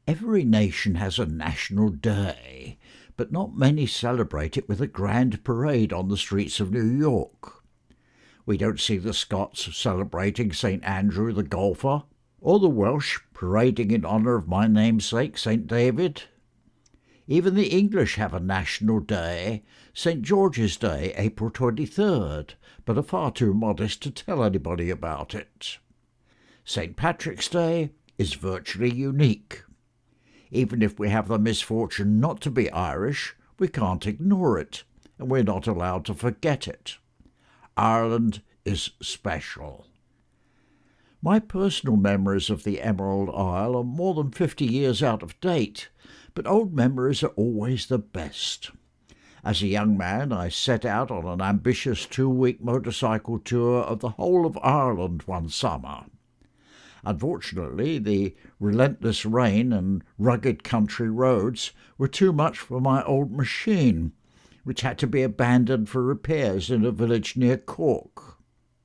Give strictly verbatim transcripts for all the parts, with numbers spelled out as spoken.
Every nation has a national day, but not many celebrate it with a grand parade on the streets of New York. We don't see the Scots celebrating Saint Andrew the golfer, or the Welsh parading in honour of my namesake, Saint David. Even the English have a national day, Saint George's Day, April twenty-third, but are far too modest to tell anybody about it. Saint Patrick's Day is virtually unique. Even if we have the misfortune not to be Irish, we can't ignore it, and we're not allowed to forget it. Ireland is special. My personal memories of the Emerald Isle are more than fifty years out of date, but old memories are always the best. As a young man, I set out on an ambitious two-week motorcycle tour of the whole of Ireland one summer. Unfortunately, the relentless rain and rugged country roads were too much for my old machine, which had to be abandoned for repairs in a village near Cork.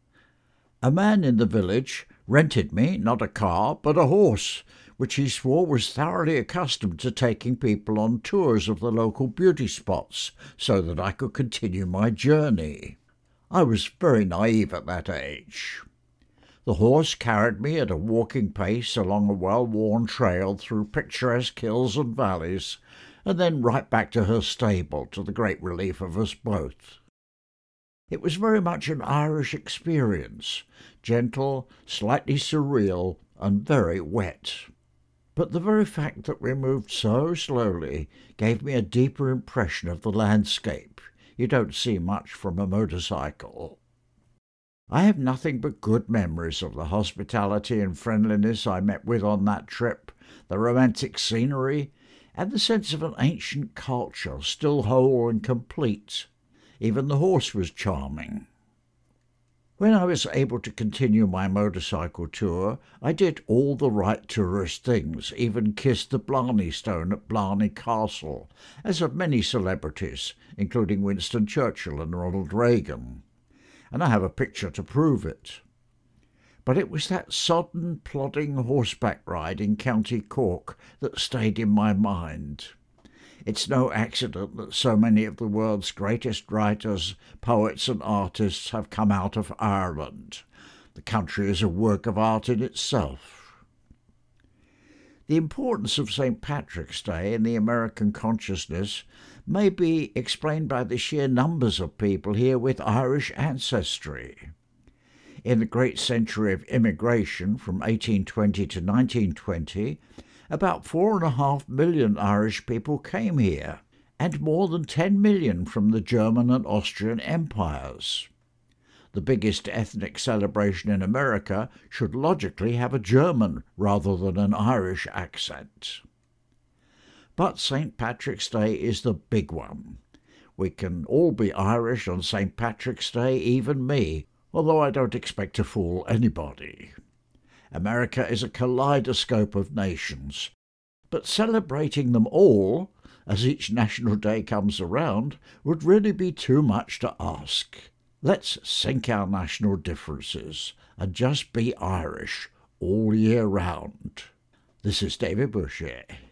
A man in the village rented me not a car but a horse, which he swore was thoroughly accustomed to taking people on tours of the local beauty spots so that I could continue my journey. I was very naive at that age. The horse carried me at a walking pace along a well-worn trail through picturesque hills and valleys, and then right back to her stable, to the great relief of us both. It was very much an Irish experience, gentle, slightly surreal, and very wet. But the very fact that we moved so slowly gave me a deeper impression of the landscape. You don't see much from a motorcycle. I have nothing but good memories of the hospitality and friendliness I met with on that trip, the romantic scenery, and the sense of an ancient culture still whole and complete. Even the horse was charming. When I was able to continue my motorcycle tour, I did all the right tourist things, even kissed the Blarney Stone at Blarney Castle, as have many celebrities, including Winston Churchill and Ronald Reagan. And I have a picture to prove it. But it was that sodden, plodding horseback ride in County Cork that stayed in my mind. It's no accident that so many of the world's greatest writers, poets and artists have come out of Ireland. The country is a work of art in itself. The importance of Saint Patrick's Day in the American consciousness may be explained by the sheer numbers of people here with Irish ancestry. In the great century of immigration from eighteen twenty to nineteen twenty, about four and a half million Irish people came here, and more than ten million from the German and Austrian empires. The biggest ethnic celebration in America should logically have a German rather than an Irish accent. But Saint Patrick's Day is the big one. We can all be Irish on Saint Patrick's Day, even me, although I don't expect to fool anybody. America is a kaleidoscope of nations, but celebrating them all, as each national day comes around, would really be too much to ask. Let's sink our national differences and just be Irish all year round. This is David Boucher.